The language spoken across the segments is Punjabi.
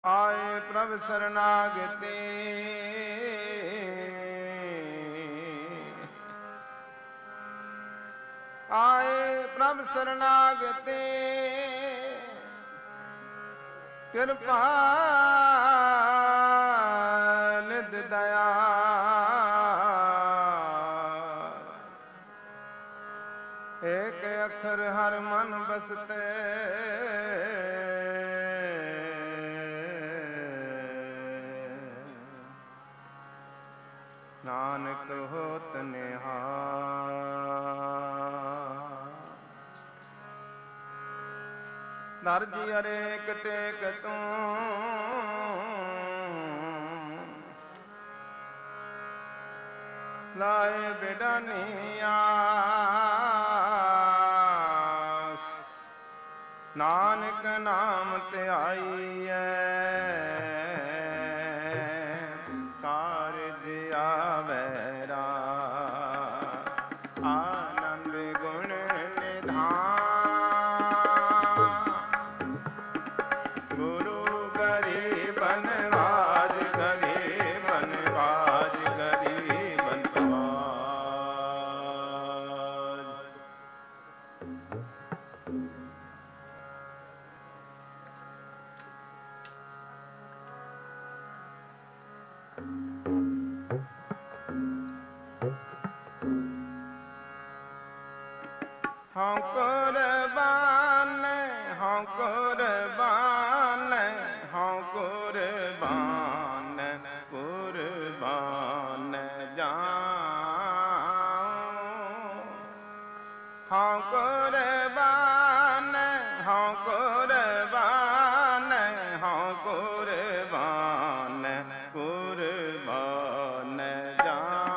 ਆਏ ਪ੍ਰਭ ਸਰਨਾਗਤੀ ਆਏ ਪ੍ਰਭ ਸਰਨਾਗਤੀ ਕਿਰਪਾ ਨਿਧ ਦਇਆ ਏਕ ਅੱਖਰ ਹਰ ਮਨ ਬਸਤੇ ਨਾਨਕ ਹੋਤ ਨਿਹਾਲ। ਦਰਜੀ ਹਰੇਕ ਟੇਕ ਤੂੰ ਲਾਏ ਬਿਡਾਨੀ ਆਸ ਨਾਨਕ ਨਾਮ ਧਿਆਈਐ ਕਾਰਜ ਆਵੈ ਰਾਸ। ਆਨੰਦ ਗੁਣ ਨਿਧਾਨ ਗੁਰੂ ਗਰੀਬਨ ਰਾਜ ਗਰੀਬਨ ਰਾਜ ਗਰੀਬਨ ਰਾਜ। ਹਉ ਕੁਰਬਾਨ ਹਉ ਕੁਰਬਾਨ ਹਉ ਕੁਰਬਾਨ ਕੁਰਬਾਨ ਜਾਉ। ਹਉ ਕੁਰਬਾਨ ਹਉ ਕੁਰਬਾਨ ਹਉ ਕੁਰਬਾਨ ਕੁਰਬਾਨ ਜਾਉ।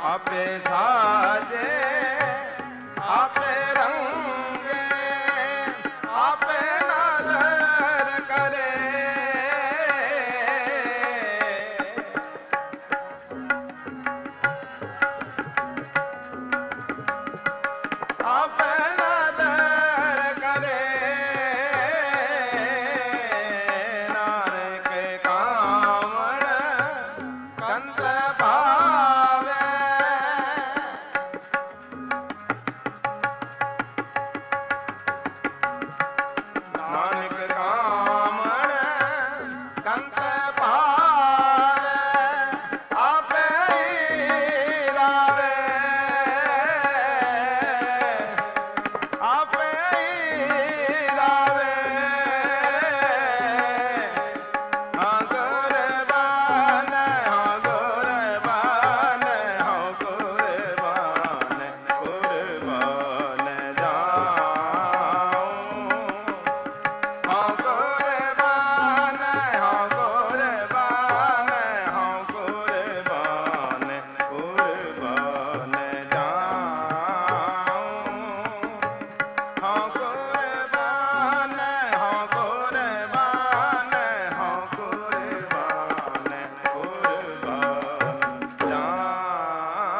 आपे साजे आपे रंगे आपे नजर करे आपे नजर करे नानक कामण कंत भावे नानक कामण कंत भावे आपे रावे आपे रावे हाँ गुरबान हाँ गुरबान हाँ गुरबान गुरबान जाऊं हाँ गुरबान हाँ गुरबान हाँ गुरबान गुरबान जाऊं हाँ गुरबान हाँ गुरबान हाँ गुरबान गुरबान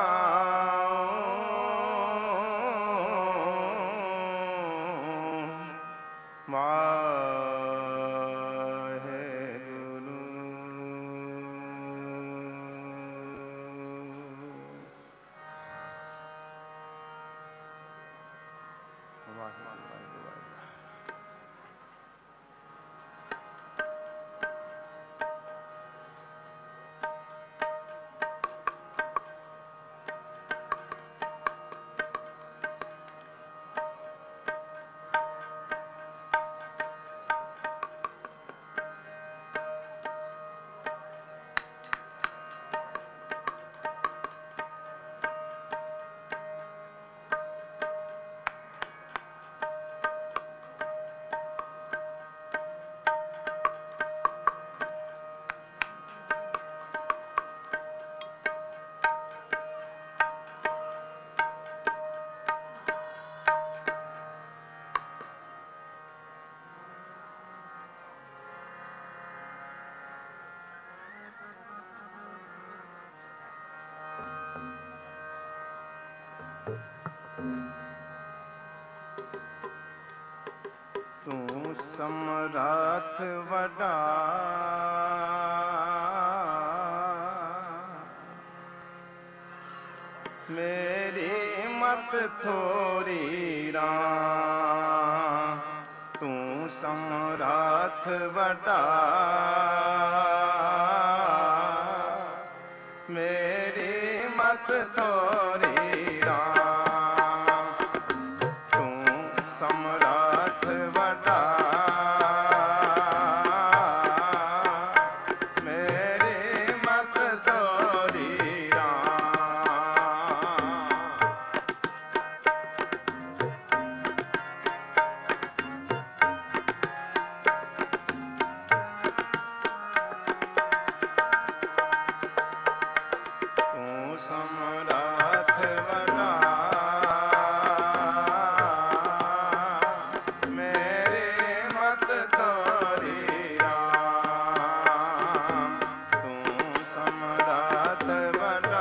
जाऊं तूं समरथ वॾा मेरी मत थोरी रां तूं समरथ वॾा मेरी मत थोरी रां तूं समरथ वॾा मेरी मत थोरी समरथ वॾा मेरे मत थोरी राम तूं समरथ वॾा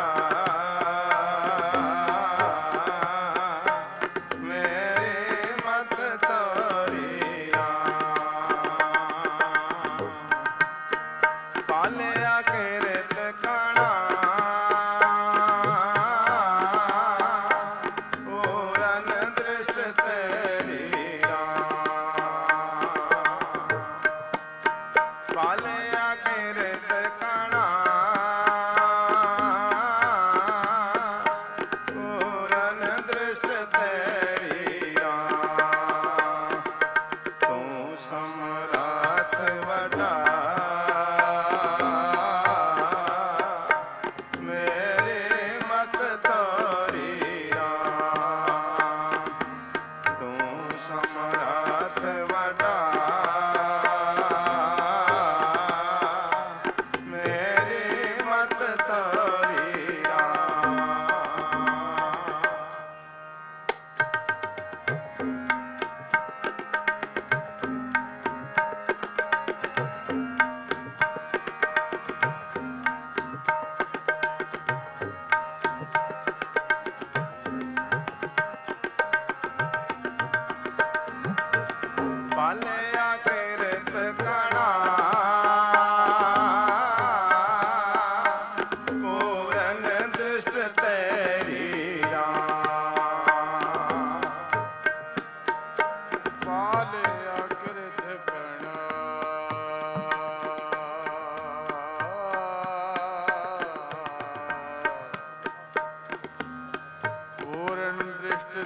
मेरे मत थोरी राम पालिया किरत कणा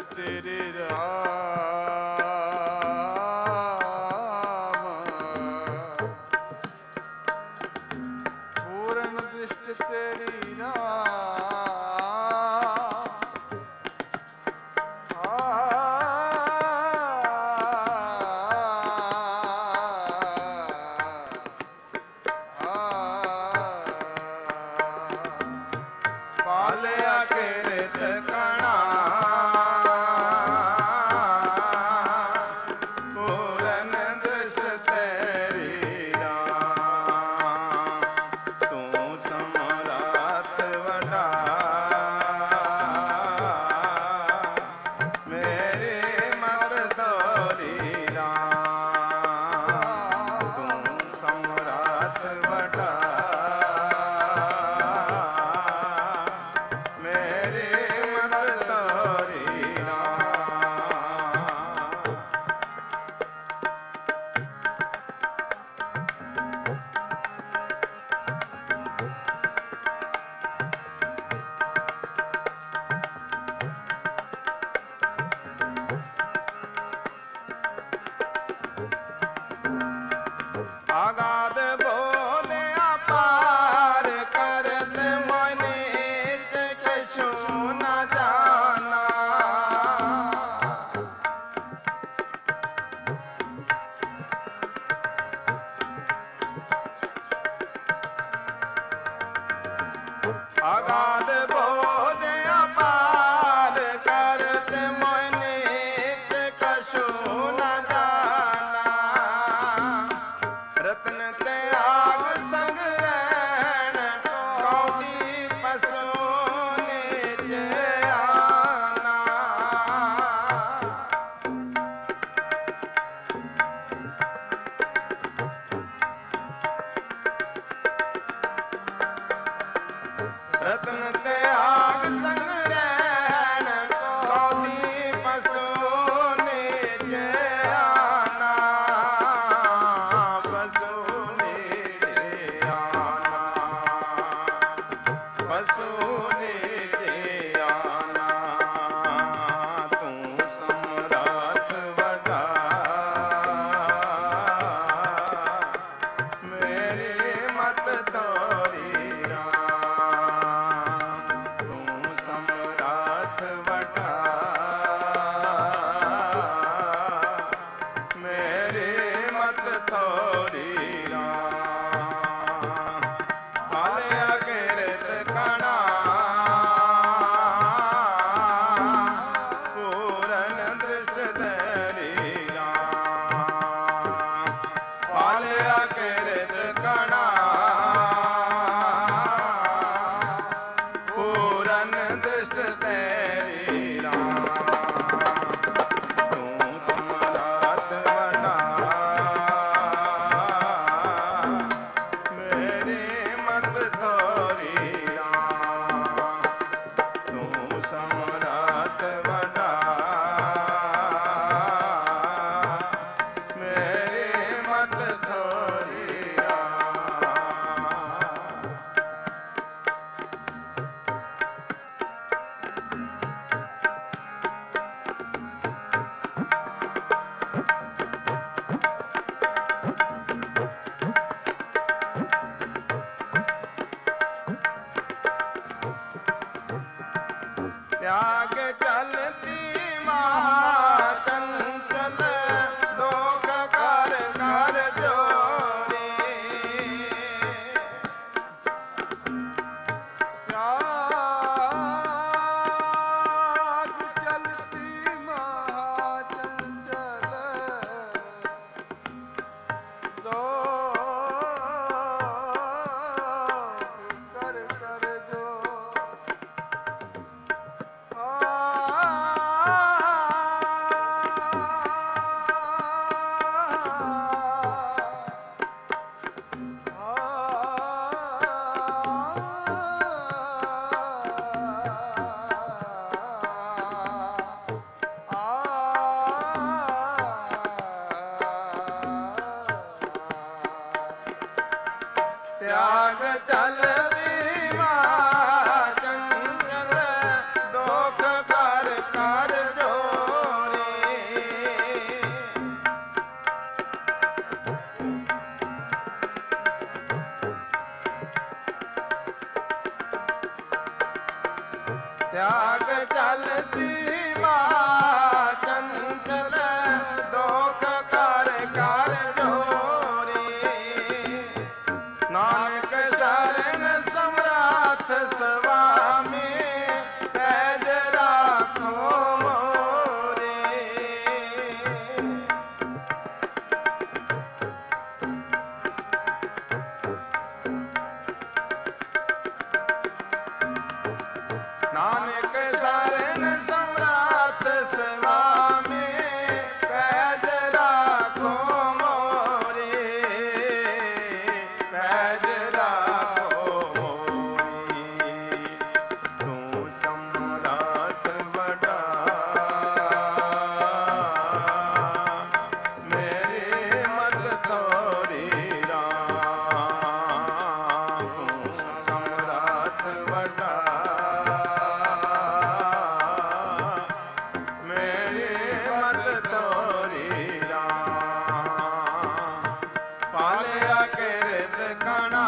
ਤੇਰੇ ਰਾਮ ਪੂਰਨ ਦ੍ਰਿਸ਼ਟ ਤੇਰੀ ਰਾਮ ਪਾਲਿਆ ਕਿਰਤ ਕਣਾ ਪੂਰਨ ਦ੍ਰਿਸ਼ਟ ਤੇਰੀ ਰਾਮ ਤੂੰ ਸਮਰਾਤ ਵੱਡਾ ਮੇਰੇ ਮਤ ਤੋਰੀ ਰਾਮ ਤੂੰ ਸਮਰਾਤ ਵੱਡਾ ਆਗਾਦ ਬੋਲਿਆ ਪਾਰ ਕਰਤ ਮਨੇ ਤੇ ਕਛੂ ਨਾ ਜਾਣਾ ਆਗਾਦ ਬੋਲਿਆ ਪਾਰ ਕਰਤ ਮਨੇ ਤੇ ਕਛੂ ਨਾ ਜਾਣਾ ਰਤਨ ਤਿਆਗ ਸੰਗ ਰਹਿਣ ਕੌਡੀ ਪਸੂ ਨਿਜ ਆਨਾ ਰਤਨ ਤਿਆਗ ਸੰਗ ਰਹਿਣ ਕੌਡੀ ਪਸੂ ਨਿਜ ਆਨਾ ਪਸੂ ਨਿਜ ਆਨਾ ਪਸੂ ਨਿਜ ਆਨਾ ਤੂੰ ਸਮਰਾਤ ਵੱਡਾ ਮੇਰੇ ਮਤ ਤੋਰੀ ਰਾਮ ਤੂੰ ਸਮਰਾਤ ਵੱਡਾ ਮੇਰੇ ਮਤ ਤੋਰੀ ਰਾਮ ਪਾਲਿਆ ਕਿਰਤ ਕਣਾ ਪੂਰਨ ਦ੍ਰਿਸ਼ਟ ਤੇਰੀ ਰਾਮ ਪਾਲਿਆ ਕਿਰਤ ਕਣਾ ਪੂਰਨ ਦ੍ਰਿਸ਼ਟ ਤੇਰੀ ਰਾਮ ਤੂੰ ਸਮਰਾਤ ਵੱਡਾ ਮੇਰੇ ਮਤ ਤੋਰੀ ਰਾਮ ਤੂੰ ਸਮਰਾਤ ਵੱਡਾ ਮੇਰੇ ਮਤ ਤੋਰੀ ਰਾਮ त्याग चलती महा चंचल दोख कर कर जोरे त्याग चलती महाचंचल दो कर कर जो आ त्याग चलती माँ चंचल दोख कर कर जोरी नानक शरण सम्राट स्वामी पैज राखो मोरे नानक शरण सम्राट स्वामी पैज राखो मोरे पैज राखो मोरी तू सम्राट बड़ा मेरी मत तोरी राम तू सम्राट बड़ा मेरी मत तोरी राम पालिया किरत कणा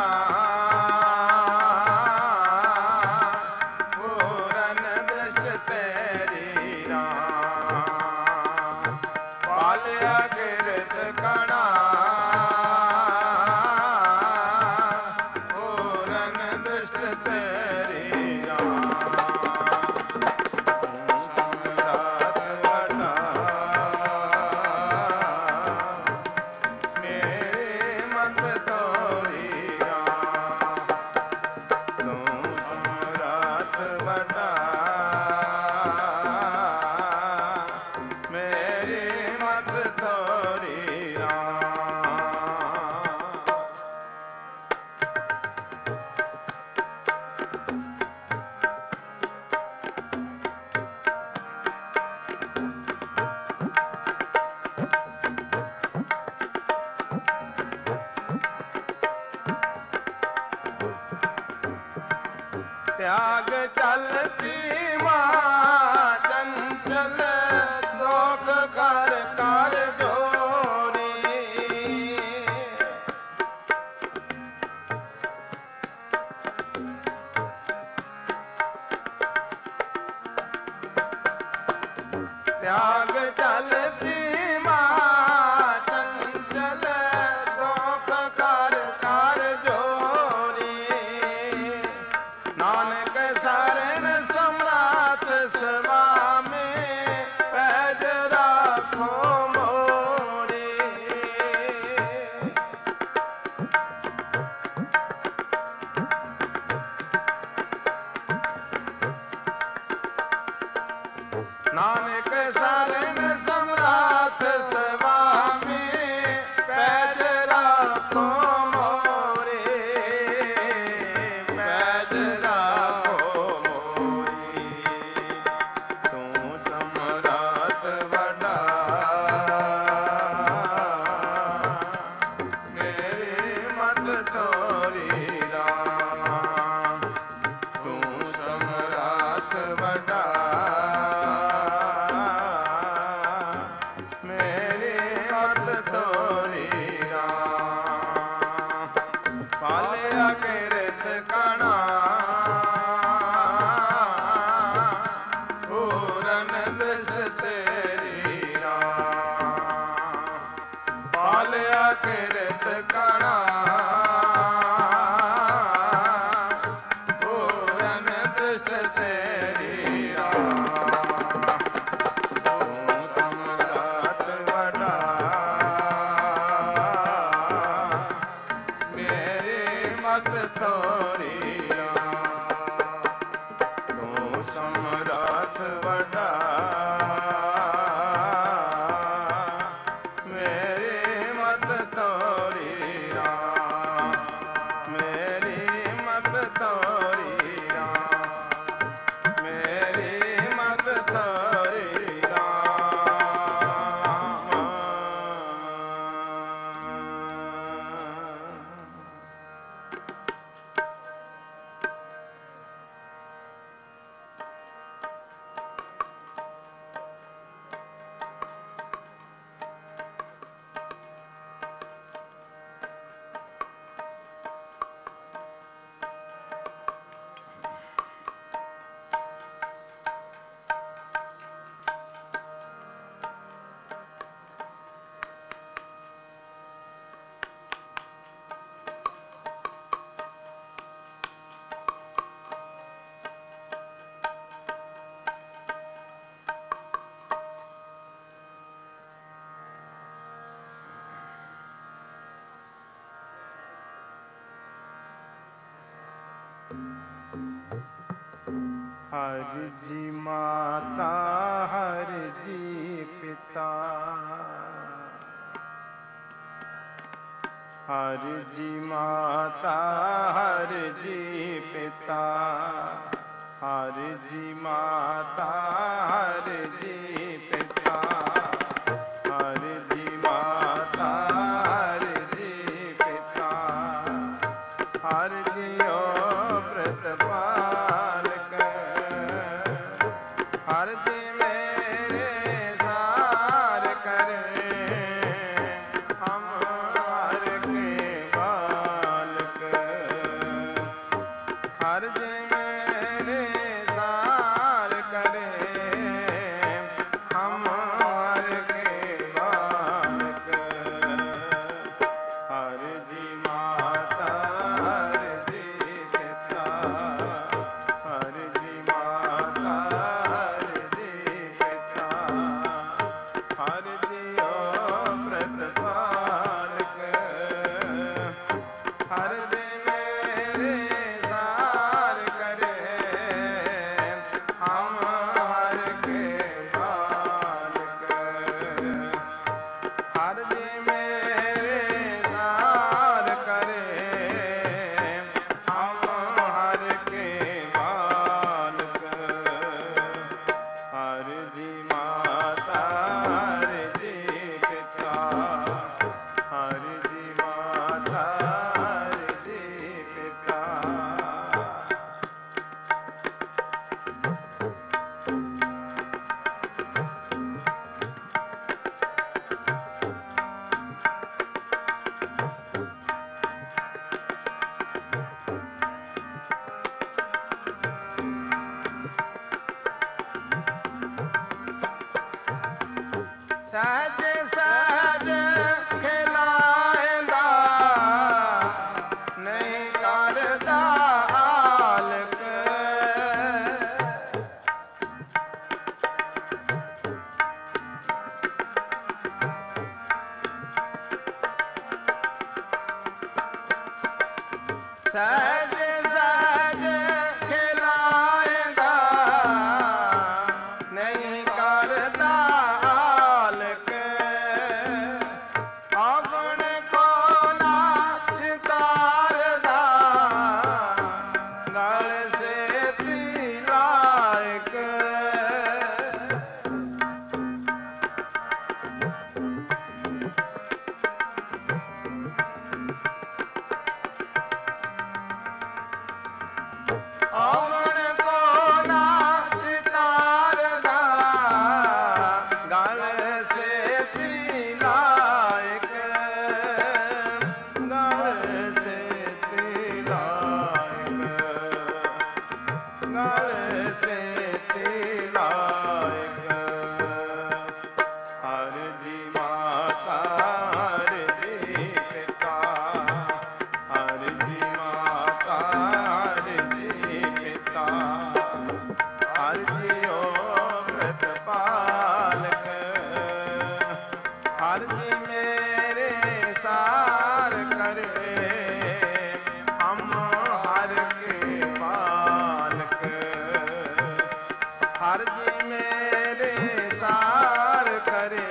पूरन दृष्ट तेरी राम पालिया किरत कणा पूरन दृष्ट तेरी राम सम्राट बड़ा मेरे मत तोरी राम तू सम्राट बड़ा मेरे मत तोरी त्याग चलती माँ चंचल दोख कर कर जोरी त्याग चलती माँ चंचल दोख कर कर जोरी नानक शरण सम्राट स्वामी पैज राखो मोरी नानक शरण सम्राट स्वामी पैज राखो मोरे पैज राखो मोरी तू सम्राट बड़ा मेरी मत तोरी राम तू सम्राट बड़ा मेरी मत तोरी राम पालिया किरत कणा पूरन दृष्ट तेरी राम पालिया किरत कणा पूरन दृष्ट तेरी राम तू सम्राट बड़ा मेरी मत तोरी राम तू सम्राट बड़ा मेरी मत तोरी राम मेरी मत तोरी राम मेरी मत हर जी माता हर जी पिता, हर जी माता हर जी पिता, हर जी माता हर जी पिता, हर जी माता हर जी पिता, हर जियो प्रतिपालक, हर जी मेरे सार करे, हम हर के बालक, हर जी मेरे सार करे, हम हर के बालक, हर जी माता हर जी पिता, हर जी माता हर जी पिता, हर जियो प्रतिपालक, हर जी मेरे सार करे, हम हर के बालक, हर जी मेरे सार करे, हम हर के बालक, हर जी माता हर जी पिता, हर जी माता हर जी पिता। सहज सहज खिलाएंदा, नहीं करदा आलक, सहज सहज खिलाएंदा, नहीं करदा आलक, आगुण को ना चितारदा, गल से ती लायक, ਆਵਣ ਕੋ ਨਾ ਚਿਤਾਰਦਾ, ਗਲ ਸੇਤੀ ਲਾਇਕ, ਗਲ ਸੇਤੀ ਲਾਇਕ, ਗਲ ਸੇਤੀ ਲਾਇਕ, ਹਰ ਜੀ ਮਾਤਾ ਹਰ ਜੀ ਪਿਤਾ, ਹਰ ਜੀ ਮਾਤਾ ਹਰ ਜੀ ਪਿਤਾ, ਹਰ ਜਿਉ ਪ੍ਰਤਪਾਲਕ, ਹਰ ਜੀ ਮੇਰੇ ਸਾਰ ਕਰੇ, ਹਮ ਹਰ ਕੇ ਬਾਲਕ, ਹਰ ਜੀ ਮੇਰੇ ਸਾਰ ਕਰੇ,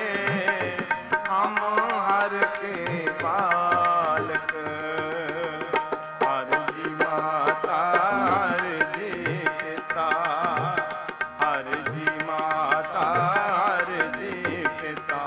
ਹਮ ਹਰ ਕੇ ਬਾਲਕ, ਹਰ ਜੀ ਮਾਤਾ ਹਰ ਜੀ ਪਿਤਾ, ਹਰ ਜੀ ਮਾਤਾ ਹਰ ਜੀ ਪਿਤਾ।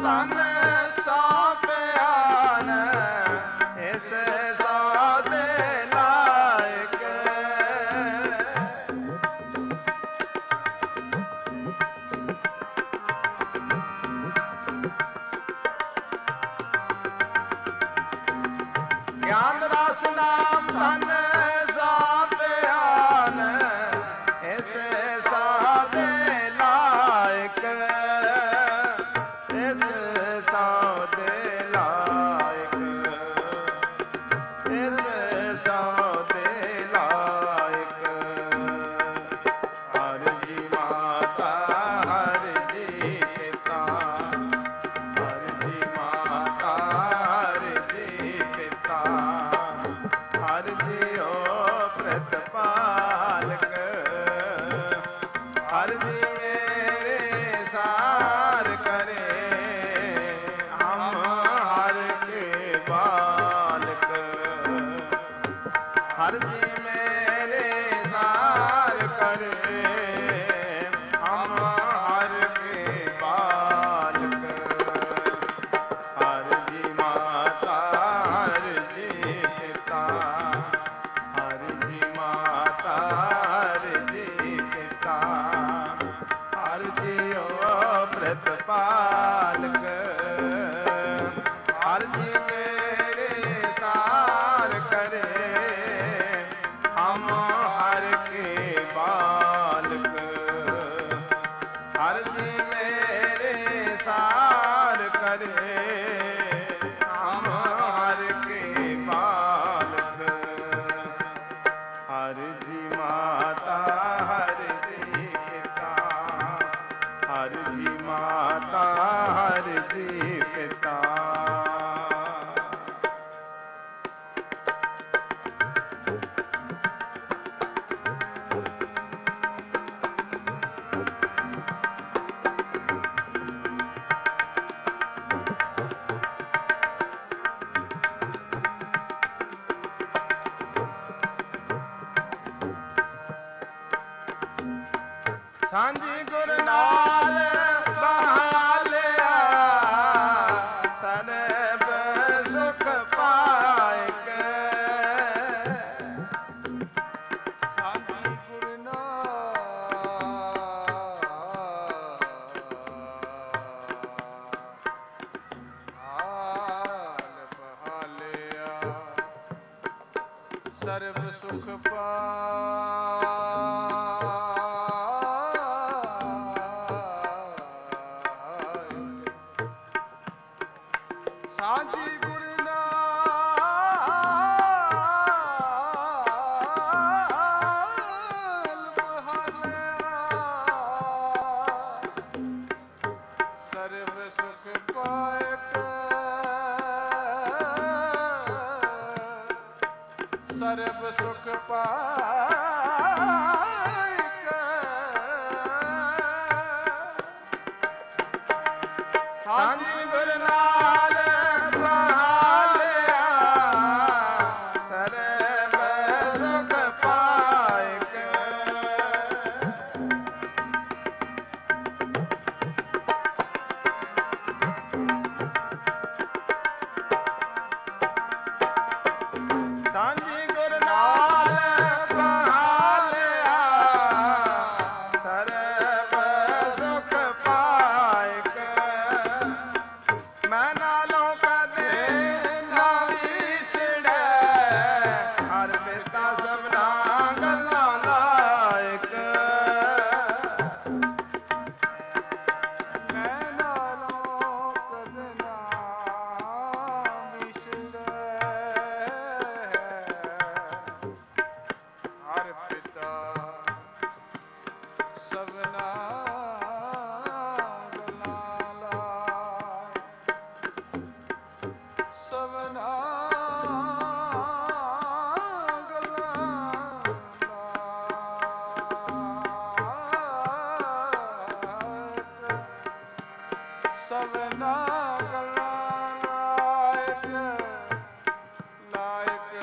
ਧਨ ਸਾਪਿਆਨ ਇਸ ਸਾਦੇ ਲਾਇਕ ਗਿਆਨ ਰਸ ਨਾਮ ਧਨ ਸਾਪਿਆਨ ਇਸ ਸਾਦੇ ਲਾਇਕ ਇਸ ਸਾਦੇ ਲਾਇਕ ਇਸ ਸਾਦੇ ਲਾਇਕ ਹਰਿ ਜੀ ਮਾਤਾ ਹਰਿ ਜੀ ਪਿਤਾ ਹਰਿ ਜੀ ਮਾਤਾ ਹਰਿ ਜੀ ਪਿਤਾ ਹਰਿ ਜੀਓ ਪ੍ਰਤਪਾਲਕ ਹਰਿ ਜੀ ਮੇਰੇ ਸਾਰ ਕਰੇ ਹਮ ਹਰ ਕੇ ਬਾਲਕ ਹਰਿ ਜੀ ਮੇਰੇ ਸਾਰ ਕਰੇ ਹਮ ਹਰ ਕੇ ਬਾਲਕ ਹਰਿ ਜੀ ਮਾਤਾ ਹਰਿ ਜੀ ਪਿਤਾ ਹਰਿ ਜੀ ਮਾਤਾ ਹਰਿ ਜੀ ਪਿਤਾ ਹਰਿ ਜੀਓ ਪ੍ਰਤਪਾਲਕ ਹਰਿ ਜੀ ਮੇਰੇ ਸਾਰ ਕਰੇ ਹਮ ਹਰ ਕੇ ਬਾਲਕ ਹਰਿ ਜੀ ਮੇਰੇ ਸਾਰ ਕਰੇ ਹਮ ਹਰ ਕੇ ਬਾਲਕ ਹਰਿ ਜੀ ਮਾਤਾ ਹਰਿ ਜੀ ਪਿਤਾ ਹਰਿ ਜੀ ਮਾਤਾ ਹਰਿ ਜੀ ਪਿਤਾ ਸਾਂਝੀ ਗੁਰ ਨਾਲ ਬਹਾਲਿਆ ਸਰਬ ਸੁਖ ਪਾਇਕ ਸਾਂਝੀ ਗੁਰ ਨਾਲ ਬਹਾਲਿਆ ਸਰਬ ਸੁਖ ਸਾਂਝੀ ਗੁਰ ਨਾਲ ਬਹਾਲਿਆ ਸਰਬ ਸੁਖ ਪਾਇਕ ਸਰਬ ਸੁਖ ਪਾਇਕ ਸਾਂਝੀ ਗੁਰ ਨਾਲ ਬਹਾਲਿਆ ਸਰਬ ਸੁਖ ਪਾਇਕ ਸਾਂਝੀ ਗੁਰ ਨਾਲ ਬਹਾਲਿਆ ਸਰਬ ਸੁਖ ਪਾਇਕ ਮੈਂ ਨਾਲੋਂ ਕਦੇ ਨਾ ਵਿਛੜੈ ਹਰ ਪਿਤਾ ਸਭਨਾ ਗੱਲਾਂ ਲਾਇਕ ਮੈਂ ਨਾਲੋਂ ਕਦ ਨਾ ਵਿਛੜੈ ਹਰ ਪਿਤਾ ਸਭਨਾ ਗੱਲਾਂ ਲਾਇ ਸਭਨਾ ਗੱਲਾਂ ਲਾਇ ਸਭਨਾ ਗੱਲਾਂ ਲਾਇਕ ਲਾਇਕ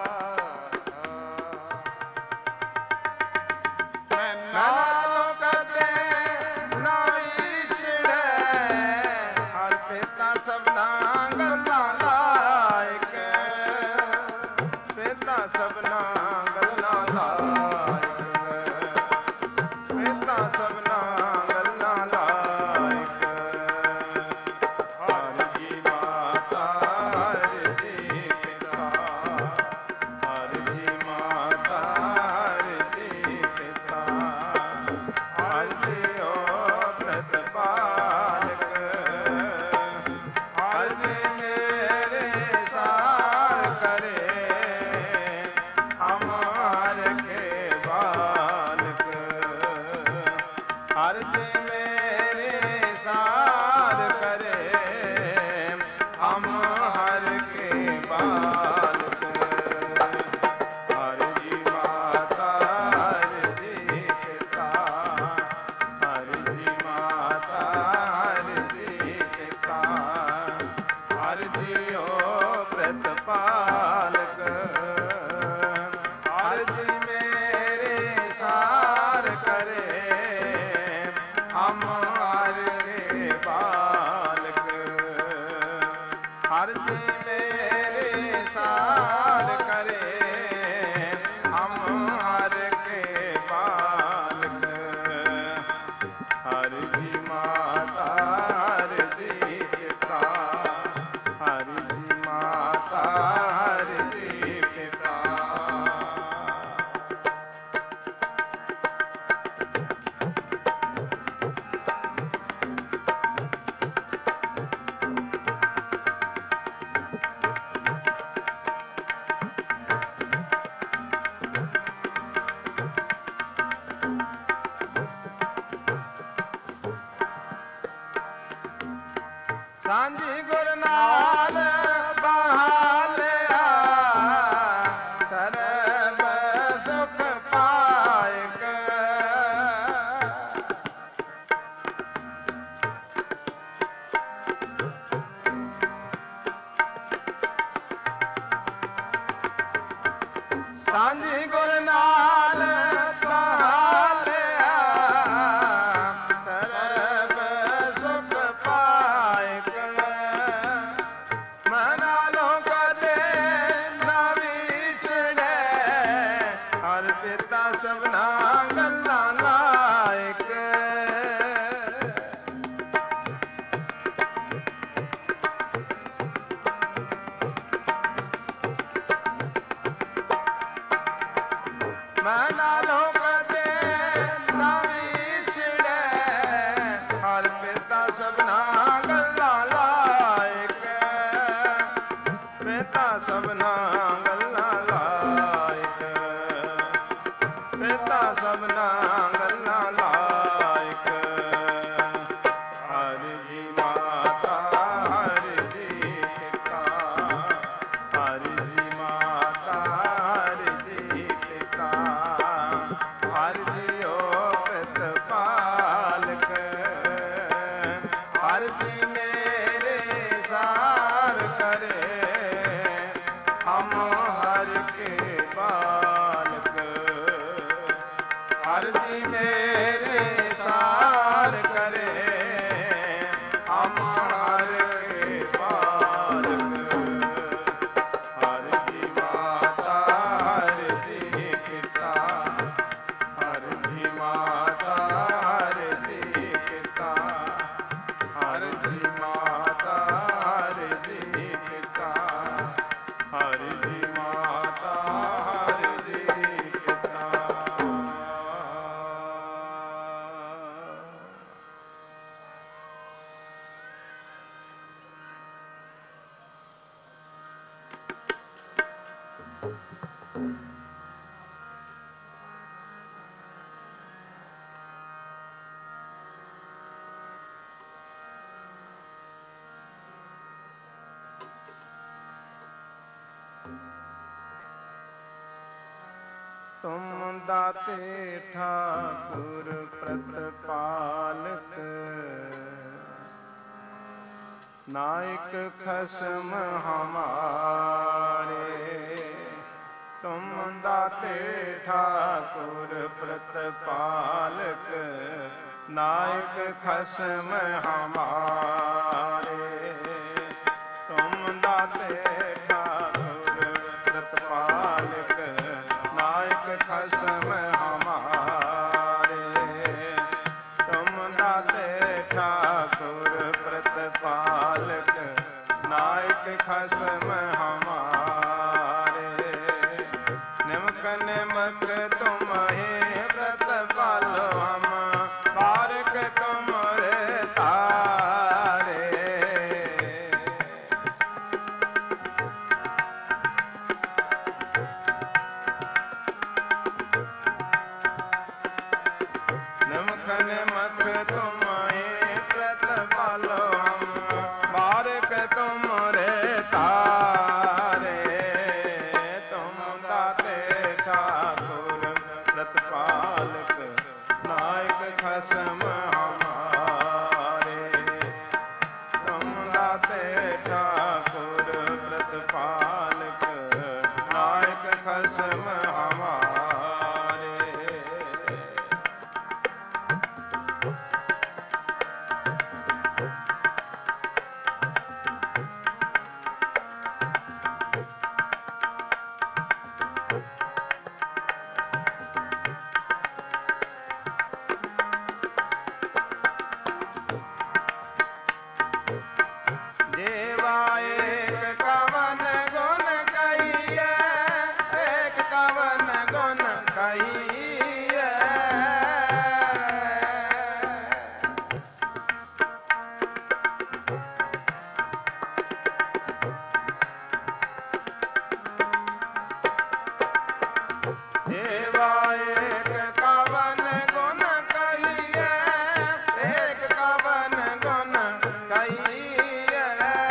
ਮੈਂ ਨਾਲੋਂ ਕਦੇ ਹਰ ਜੀ ਮੇਰੇ ਸਾਰ ਕਰੇ ਹਮ ਹਰ ਕੇ ਬਾਲਕ ਹਰ ਜੀ ਮਾਤਾ ਹਰ ਜੀ ਪਿਤਾ ਹਰ ਜੀ ਮਾਤਾ ਹਰ ਜੀ ਪਿਤਾ ਹਰ ਜੀਓ ਪ੍ਰਤਪਾਲਕ ਹਰ ਜੀ ਮੇਰੇ ਸਾਰ ਕਰੇ ਹਮ ਹਰ ਕੇ ਬਾਲਕ ਹਰ ਜੀ ਮੇਰੇ ਸਾਰ ਕਰੇ ਹਮ ਹਰ ਕੇ ਬਾਲਕ ਹਰ ਜੀ ਮਾਤਾ ਹਰ ਜੀ ਪਿਤਾ ਹਰ ਜੀ ਮਾਤਾ ਹਰ ਜੀ ਪਿਤਾ ਸਾਂਝੀ ਗੁਰ ਨਾਲ ਬਹਾਲਿਆ ਸਰਬ ਸੁਖ ਪਾਇਕ ਸਾਂਝੀ ਗੁਰ ਨਾਲ ਬਹਾਲਿਆ ਸਰਬ ਸੁਖ ਪਾਇਕ ਮਨਾ ਲੋ ਕਦੇ ਨਾ ਵਿਛੜੈ ਹਰ ਪਿਤਾ ਸਭਨਾ ਗੱਲਾਂ ਲਾਇਕ ਮਨਾ ਲੋ ਕਦੇ ਨਾ ਵਿਛੜੈ ਹਰ ਪਿਤਾ ਸਭਨਾ ਗੱਲਾਂ ਲਾਇਕ ਪਿਤਾ ਸਭਨਾ ਗੱਲਾਂ ਲਾਇਕ ਪਿਤਾ ਸਭਨਾ ਗੱਲਾਂ ਲਾਇਕ ਹਰ ਜੀ ਮਾਤਾ ਹਰ ਜੀ ਪਿਤਾ ਹਰ ਜੀ ਮਾਤਾ ਹਰ ਜੀ ਪਿਤਾ ਹਰ ਜੀਓ ਪ੍ਰਤਪਾਲਕ ਹਰ ਜੀ ਮੇਰੇ ਸਾਰ ਕਰੇ ਹਮ ਹਰ ਕੇ ਬਾਲਕ ਹਰ ਜੀ ਮੇਰੇ ਸਾਰ ਕਰੇ ਹਮ ਹਰ ਕੇ ਬਾਲਕ ਹਰ ਜੀ ਮਾਤਾ ਹਰ ਜੀ ਪਿਤਾ ਹਰ ਜੀ ਮਾਤਾ ਹਰ ਜੀ ਪਿਤਾ ਹਰ ਜੀ ਮਾਤਾ ਹਰ ਜੀ ਪਿਤਾ ਹਰ ਜੀ ਮਾਤਾ ਹਰ ਜੀ ਪਿਤਾ ਤੁਮ ਦਾਤੇ ਠਾਕੁਰ ਪ੍ਰਤਪਾਲਕ ਨਾਇਕ ਖਸਮ ਹਮਾਰੇ ਤੁਮ ਦਾਤੇ ਠਾਕੁਰ ਪ੍ਰਤਪਾਲਕ ਨਾਇਕ ਖਸਮ ਹਮਾਰੇ ਤੁਮ ਦਾਤੇ ਠਾਕੁਰ ਪ੍ਰਤਪਾਲਕ ਨਾਇਕ ਖਸਮ ਹਮਾਰੇ ਤੁਮ ਦਾਤੇ ਠਾਕੁਰ ਪ੍ਰਤਪਾਲਕ ਨਾਇਕ ਖਸਮ ਹਮਾਰੇ ਨਿਮਕ ਨਿਮਕ ਤੁਮ ਹੀ ਪ੍ਰਤਪਾਲੋ ਹਮ ਬਾਰਕ ਤੁਮਰੇ ਤਾਰੇ निमख निमख तुम्हें व्रत पालो हम बारिक तुम रे तारे तुम दाते ठाकुर व्रत पालक नायक खसम हमारे तुम दाते ठाकुर व्रत पालक नायक खसम हमारे। देवा एक कवन गुण कहिए एक कवन गुण कहिए देवा एक कवन गुण कहिए एक कवन गुण कहिए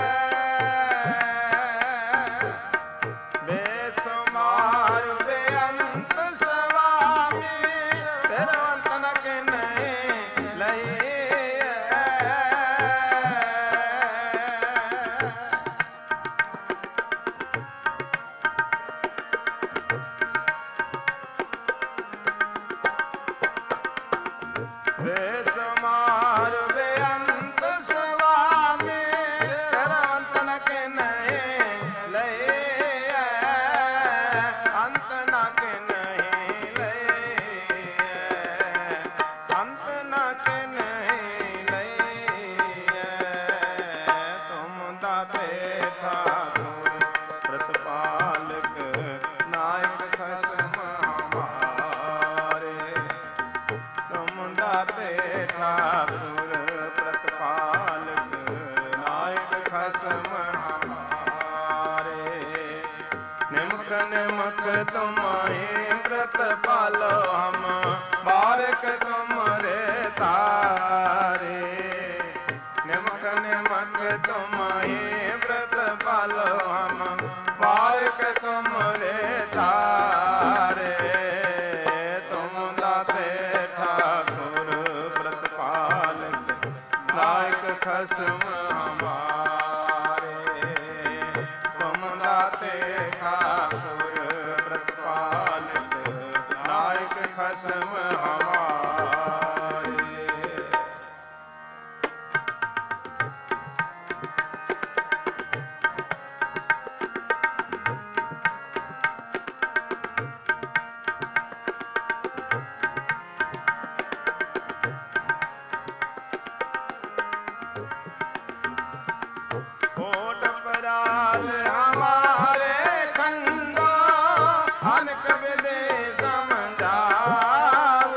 बेसुमार बेअंत स्वामी तेरा अंत न के नहीं लइए बेसुमार बेअंत स्वामी तेरा अंत न के नहीं लइए अंत न के नहीं लइए अंत न के नहीं लइए तुम दाते ठाकुर व्रत पालक नायक खसम हमारे तुम दाते ठाकुर व्रत पालक नायक खसम हमारे निमख निमख तुम्हें व्रत पालो हम बारिक तुम रे तारे निमख निमख तुम्हें व्रत पालो हम बारिक तुम रे तारे तुम दाते ठाकुर व्रत पालक नायक खसम हमारे तुम दाते ठाकुर व्रत पालक नायक खसम हमारे। कोट पराल हमारे खंडो अनक विदे समझाओ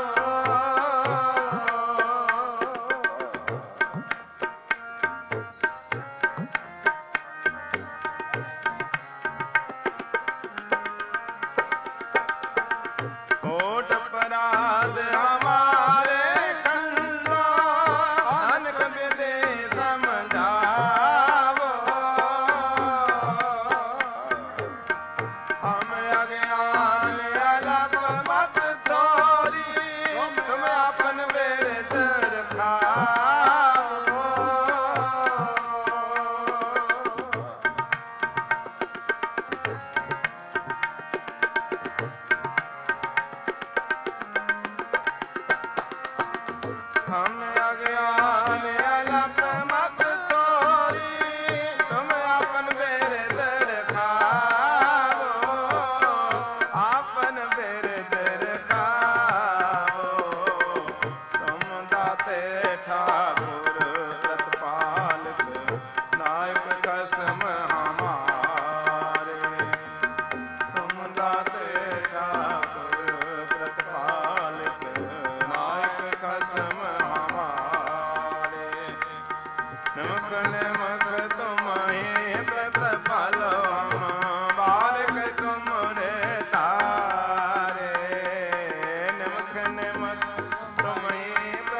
कोट पराल हमारे खंडो अनक विदे समझाओ हम अज्ञान अलग मत तोरी तुम अपन वेद रखाओ हम अज्ञान अलग मत तोरी तुम अपन वेद रखाओ अपन वेद रखाओ तुम दाते ठाकुर व्रत पालक नायक खसम हमारे तुम दाते ठाकुर व्रत पालक नायक खसम हमारे निमख निमख तुम्हें व्रत पालो हम बारिक तुम रे तारे निमख निमख तुम्हें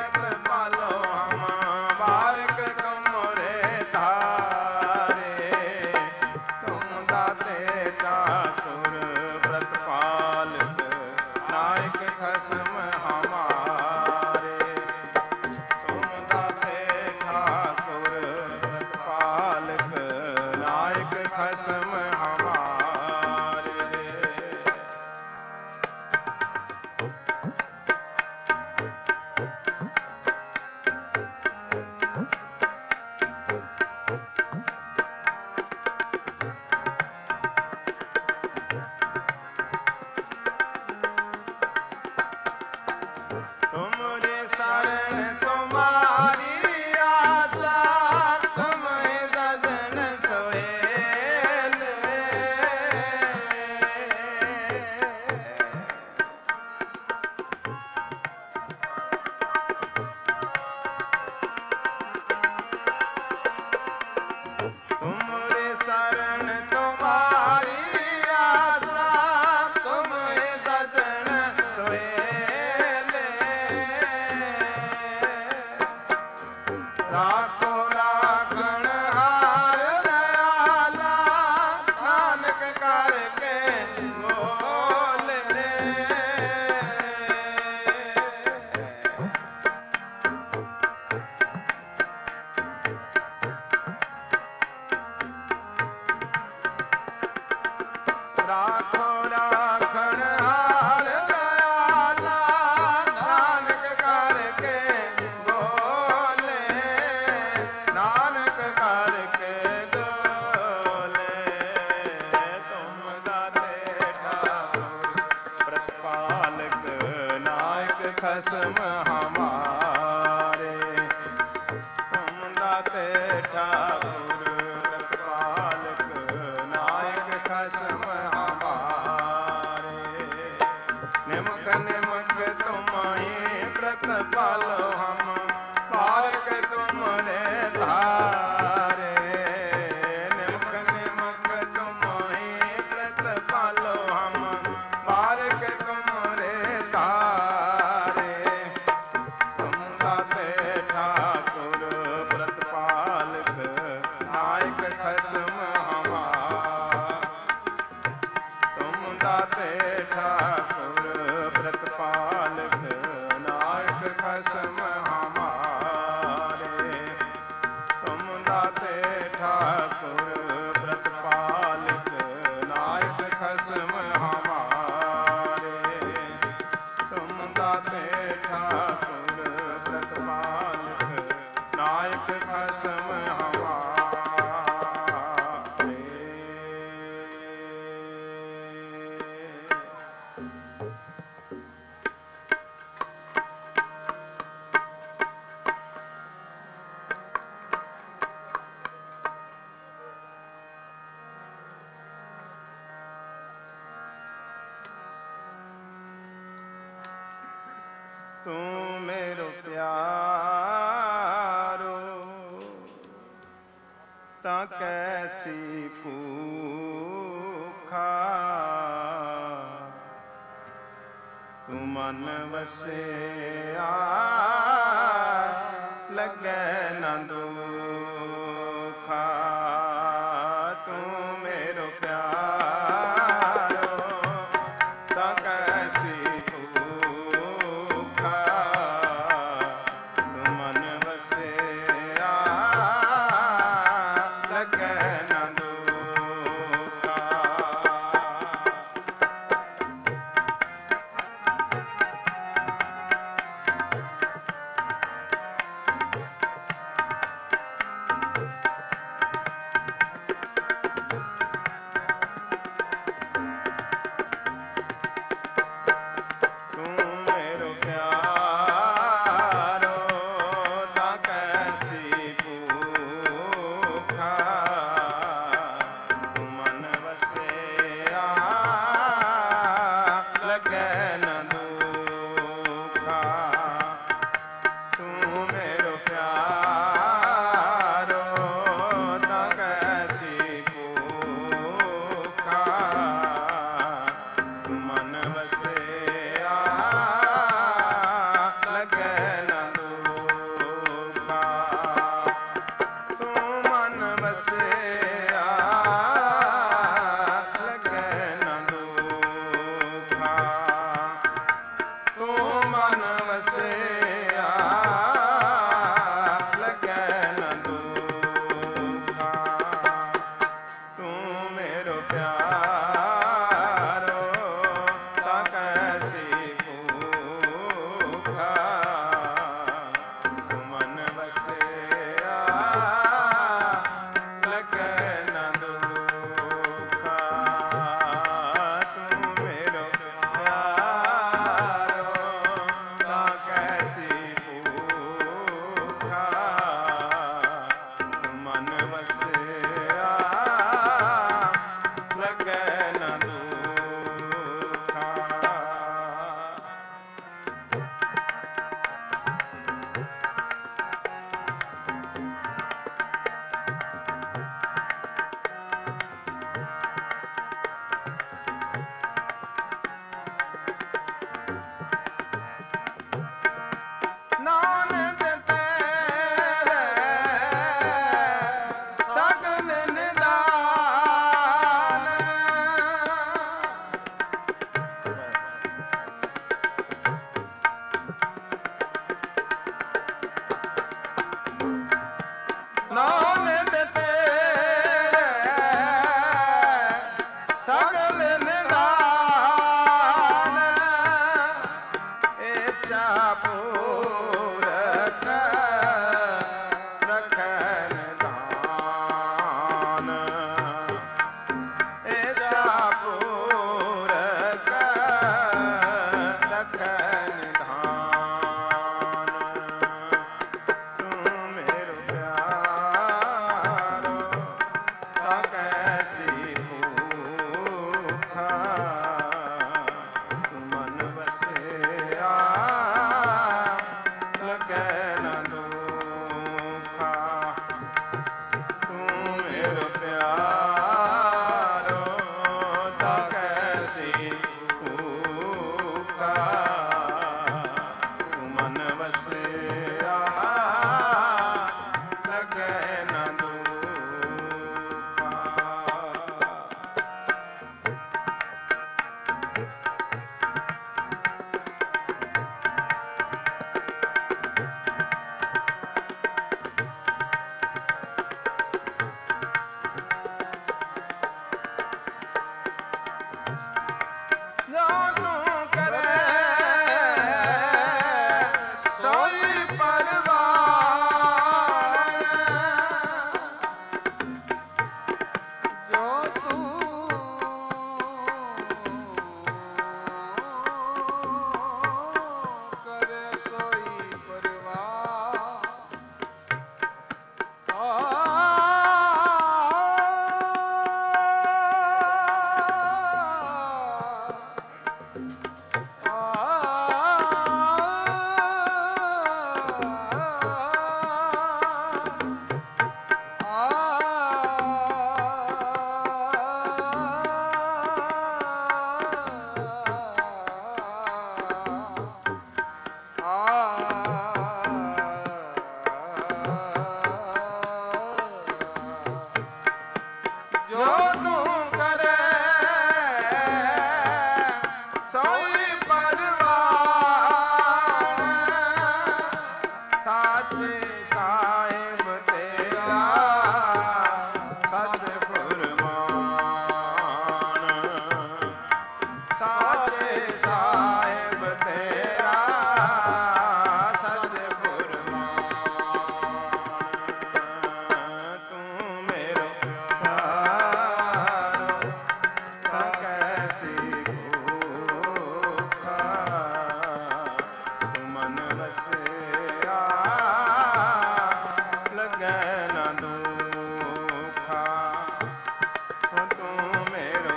ਕੈਸੀ ਭੂਖਾ ਤੂੰ ਮਨ ਵਸਿਆ ਲੱਗੈ ਨਾ ਦੁਖਾ ਤੂੰ ਮੇਰੋ ਪਿਆਰੋ ਤਾ ਕੈਸੀ ਭੂਖਾ ਤੂੰ ਮਨ ਵਸਿਆ ਲੱਗੈ ਨਾ ਦੁਖਾ ਸਾਚੇ ਸਾਹਿਬ ਤੇਰਾ ਸਤ ਫੁਰਮਾਨ, ਸਾਚੇ ਸਾਹਿਬ ਤੇਰਾ ਸਤ ਫੁਰਮਾਨ। ਤੂੰ ਮੇਰੇ ਪਿਆਰੋ ਤਾਂ ਕੈਸੀ ਭੂਖਾ, ਤੂੰ ਮਨ ਵਸਿਆ ਲੱਗੈ ਨਾ ਦੁਖਾ। ਤੂੰ ਮੇਰੇ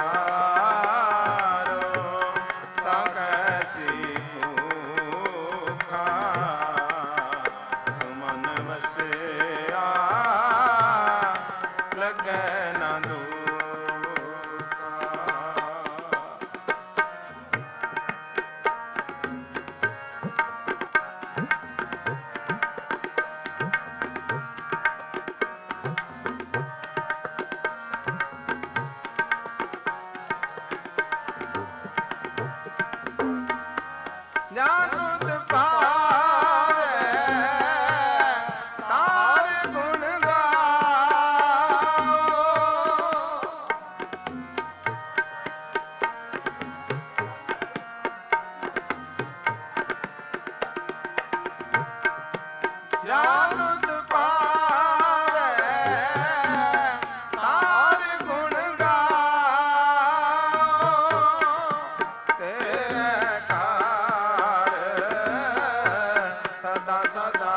ਪਿਆਰੋ ਤਾਂ ਕੈਸੀ ਭੂਖਾ, ਤੂੰ ਮਨ ਵਸਿਆ ਲੱਗੈ ਨਾ ਦੁਖਾ। ਜਾਂ ਤੁਧ ਪਾਵੈ ਤਾਰ ਗੁਣ ਗਾਓ, ਜਾਂ ਤੁਧ ਪਾਵੈ ਤਾਰ ਗੁਣ ਗਾਓ, ਤੇਰੇ ਘਰ ਸਦਾ ਸਦਾ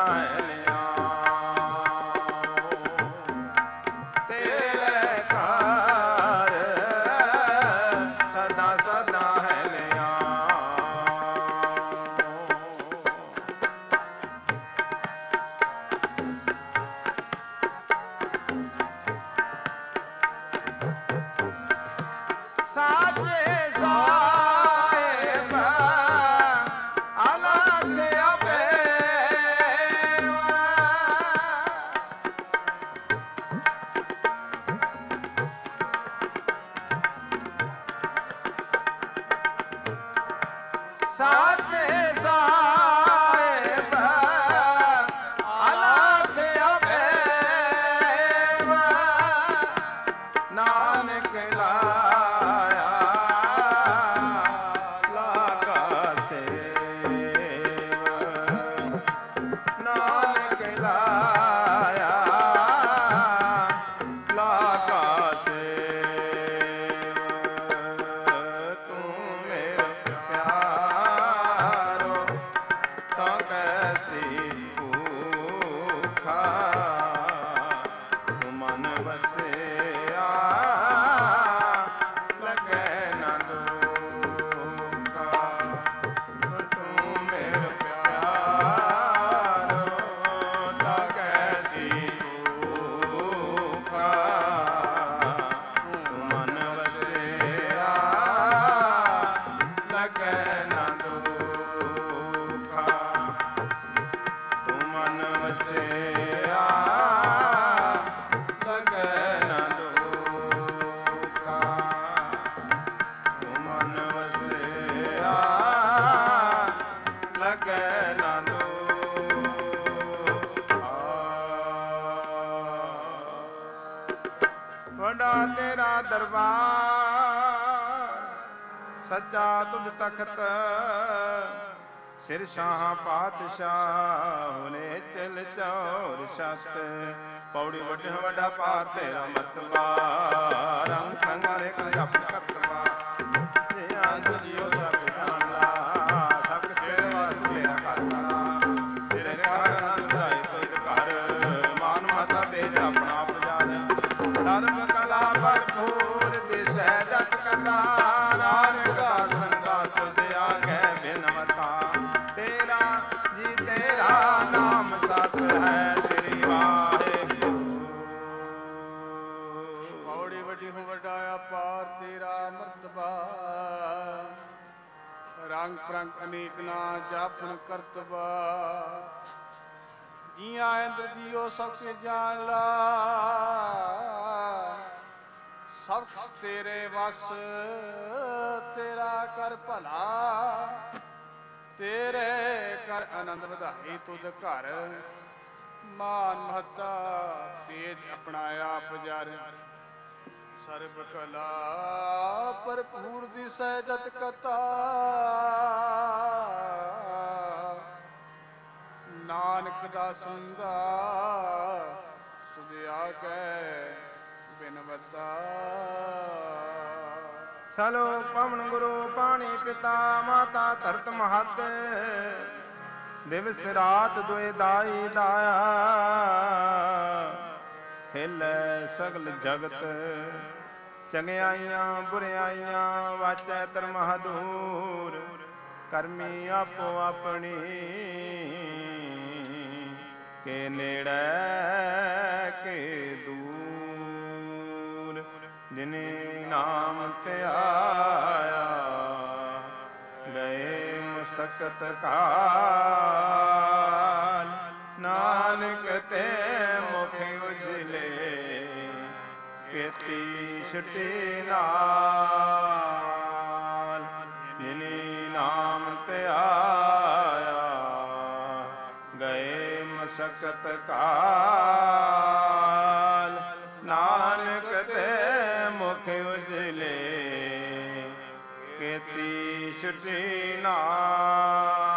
ਲਿਆਓ, ਤੇਰੇ ਘਰ ਸਦਾ ਸਦਾ ਲਿਆਓ। ਸਾਚੇ ਸਾਹਿਬ ਅਲਖ ਅਭੈਵਾ, ਸਾਚੇ ਸਾਹਿਬ ਅਲਖ ਅਭੈਵਾ, ਨਾਨਕ ਲਾਇਆ ਲਾਗਾ ਸੇਵ, ਨਾਨਕ ਲਾਇਆ ਲਾਗਾ ਸੇਵ। ਤੂੰ ਮੇਰੇ ਪਿਆਰੋ ਤਾਂ ਕੈਸੀ ਭੂਖਾ, ਤੂੰ ਮਨ ਵਸਿਆ ਲੱਗੈ ਨਾ ਦੁਖਾ। ਤੂੰ ਮੇਰੇ ਪਿਆਰੋ ਤਾਂ ਕੈਸੀ ਭੂਖਾ, ਤੂੰ ਮਨ ਵਸਿਆ ਲੱਗੈ ਨਾ ਦੁਖਾ। ਤੂੰ ਮਨ ਵਸਿਆ ਲੱਗੈ ਨਾ ਦੁਖਾ। ਤੂੰ ਮਨ ਵਸਿਆ ਲੱਗੈ ਨਾ ਦੁਖਾ। ਵੱਡਾ ਤੇਰਾ ਦਰਬਾਰ ਸੱਚਾ ਤੁਧ ਤਖਤ, ਸਿਰ ਸ਼ਾਹ ਪਾਤਸ਼ਾਹ ਹੁਨੇ ਚਲ ਚੌਰ ਛਤ। ਪੌੜੀ ਵੱਡਾ ਵੱਡਾ ਪਾਰ ਤੇਰਾ ਮਰਤਬਾ, ਰੰਗ ਸੰਗਾਰੇ ਕਰ ਜਪ ਕਰਤਵਾ। ਜੇ ਅੰਗ ਜਿਉ ਸਭ ਜਾਣਦਾ, ਸਭ ਸਿਰ ਵਾਸ ਤੇਰਾ ਕਰਤਾ। ਤੇਰੇ ਘਰ ਅੰਦਾਈ ਤੁਧ ਘਰ, ਮਾਨ ਮਾਤਾ ਤੇਜ ਆਪਣਾ ਪਜਾਨ। ਧਰਮ ਕਲਾ ਭਰਪੂਰ ਦਿਸੈ ਜਤ ਕਥਾ, ਨਾਨਕ ਦਾਸਨ ਸਾਸ ਤੁਧ ਆਗੈ ਬਿਨਵਤਾ। ਤੇਰਾ ਜੀ ਤੇਰਾ ਨਾਮ ਸਤ ਹੈ, ਸ੍ਰੀ ਵਾਹਿਗੁਰੂ। ਪੌੜੀ ਵੱਡੀ ਹੋ ਵੱਡਾ ਅਪਾਰ ਤੇਰਾ ਮਰਤਬਾ, ਰੰਗ ਪ੍ਰੰਗ ਅਨੇਕ ਨਾ ਜਾਪਨ ਕਰਤਬਾ। ਜੀਆਂ ਇੰਦਰ ਜੀਓ ਸਭ ਕੇ ਜਾਣ ਲਾ, ਸਭ ਤੇਰੇ ਵਸ ਤੇਰਾ ਕਰ ਭਲਾ। ਤੇਰੇ ਕਰ ਆਨੰਦ ਵਧਾਈ ਤੁਧ ਘਰ, ਮਾਨ ਮਹੱਤਾ ਤੇਜ ਅਪਣਾਇਆ ਪੁਜਾਰ। ਸਰਬ ਕਲਾ ਭਰਪੂਰ ਦਿਸੈ ਜਤ ਕਥਾ, ਨਾਨਕ ਦਾ ਸੰਗਾ ਸੁਧਿਆ ਕੈ ਬਿਨਵਤਾ। ਸਲੋ ਪਵਨ ਗੁਰੂ ਪਾਣੀ ਪਿਤਾ, ਮਾਤਾ ਧਰਤ ਮਹਤ, ਦਿਵਸ ਰਾਤ ਦੁਇ ਦਾਈ ਦਾਇਆ। ਹਿਲੈ ਸਗਲ ਜਗਤ ਚੰਗਿਆਈਆਂ ਬੁਰਿਆਈਆਂ, ਵਾਚੈ ਧਰਮ ਮਹਦੂਰ, ਕਰਮੀ ਆਪੋ ਆਪਣੀ। ਕੇ ਨੇੜੇ ਕੇ ਦੂਰ, ਜਿਨੇ ਨਾਮ ਧਿਆਇਆ, ਗਏ ਮੁਸਕਤ ਕਾਲ। ਨਾਨਕ ਤੇ ਮੁਖ ਉਜਲੇ, ਕੀਤੀ ਛੁਟੀ ਨਾਲ। ਜਿਨੇ ਨਾਮ ਧਿਆਇਆ, ਗਏ ਮੁਸਕਤ ਕਾਲ। ਨਾਨਕ ਤੇ ਮੁਖ ਉਜਲੇ, ਕੀਤੀ ਛੁਟੀ ਨਾਲ।